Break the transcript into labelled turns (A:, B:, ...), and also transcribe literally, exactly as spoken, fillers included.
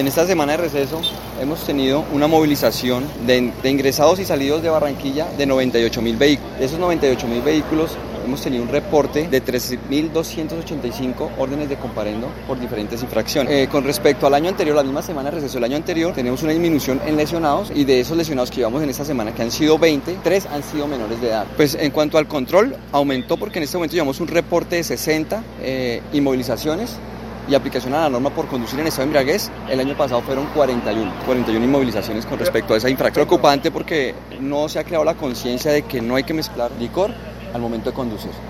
A: esta semana de receso hemos tenido una movilización de, de ingresados y salidos de Barranquilla de noventa y ocho mil vehículos. De esos noventa y ocho mil vehículos hemos tenido un reporte de trece mil doscientos ochenta y cinco órdenes de comparendo por diferentes infracciones. Eh, con respecto al año anterior, la misma semana de receso del año anterior, tenemos una disminución en lesionados, y de esos lesionados que llevamos en esta semana, que han sido veinte, tres han sido menores de edad. Pues en cuanto al control, aumentó porque en este momento llevamos un reporte de sesenta eh, inmovilizaciones y aplicación a la norma por conducir en estado de embriaguez. El año pasado fueron cuarenta y uno inmovilizaciones con respecto a esa infracción. Preocupante porque no se ha creado la conciencia de que no hay que mezclar licor al momento de conducir.